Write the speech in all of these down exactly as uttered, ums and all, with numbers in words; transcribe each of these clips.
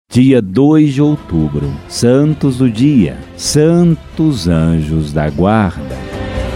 Dia dois de outubro, Santos do Dia, Santos Anjos da Guarda.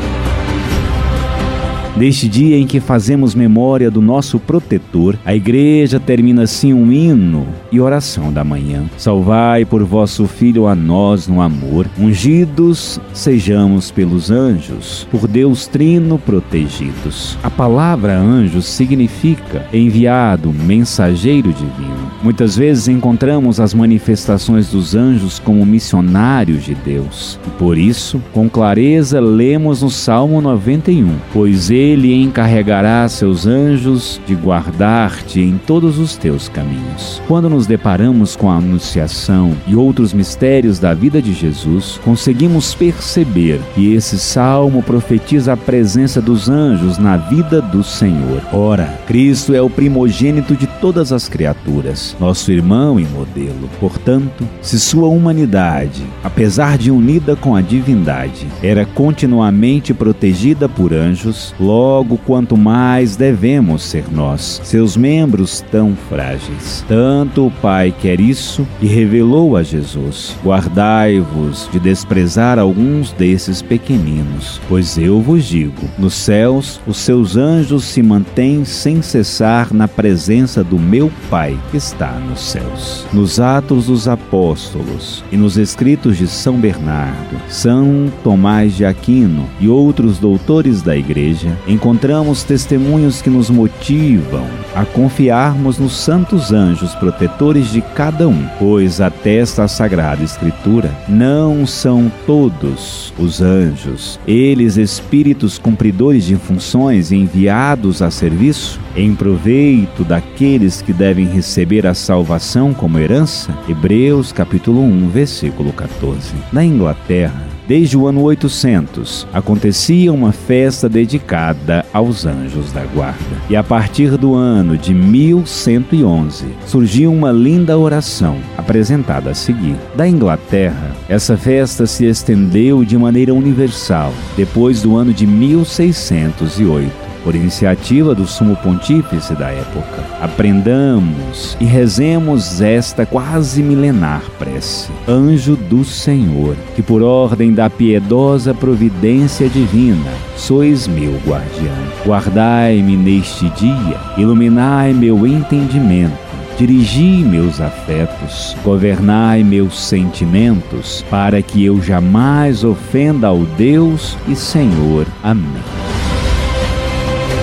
Neste dia em que fazemos memória do nosso protetor, a Igreja termina assim um hino e oração da manhã. Salvai por vosso Filho a nós no amor, ungidos sejamos pelos anjos, por Deus Trino protegidos. A palavra anjos significa enviado, mensageiro divino. Muitas vezes encontramos as manifestações dos anjos como missionários de Deus. E por isso, com clareza, lemos no Salmo noventa e um, pois ele Ele encarregará seus anjos de guardar-te em todos os teus caminhos. Quando nos deparamos com a anunciação e outros mistérios da vida de Jesus, conseguimos perceber que esse salmo profetiza a presença dos anjos na vida do Senhor. Ora, Cristo é o primogênito de todas as criaturas, nosso irmão e modelo. Portanto, se sua humanidade, apesar de unida com a divindade, era continuamente protegida por anjos, logo, quanto mais devemos ser nós, seus membros tão frágeis. Tanto o Pai quer isso que revelou a Jesus: guardai-vos de desprezar alguns desses pequeninos, pois eu vos digo, nos céus os seus anjos se mantêm sem cessar na presença do meu Pai que está nos céus. Nos Atos dos Apóstolos e nos escritos de São Bernardo, São Tomás de Aquino e outros doutores da Igreja, encontramos testemunhos que nos motivam a confiarmos nos santos anjos protetores de cada um, pois atesta a Sagrada Escritura: não são todos os anjos, eles espíritos cumpridores de funções enviados a serviço, em proveito daqueles que devem receber a salvação como herança? Hebreus capítulo um, versículo quatorze. Na Inglaterra, desde o ano oitocentos, acontecia uma festa dedicada aos anjos da guarda. E a partir do ano de mil cento e onze, surgiu uma linda oração, apresentada a seguir. Da Inglaterra, essa festa se estendeu de maneira universal, depois do ano de mil seiscentos e oito. Por iniciativa do Sumo Pontífice da época. Aprendamos e rezemos esta quase milenar prece. Anjo do Senhor, que por ordem da piedosa providência divina sois meu guardião, guardai-me neste dia, iluminai meu entendimento, dirigi meus afetos, governai meus sentimentos, para que eu jamais ofenda ao Deus e Senhor. Amém.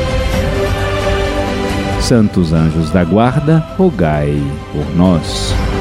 Santos anjos da guarda, rogai por nós.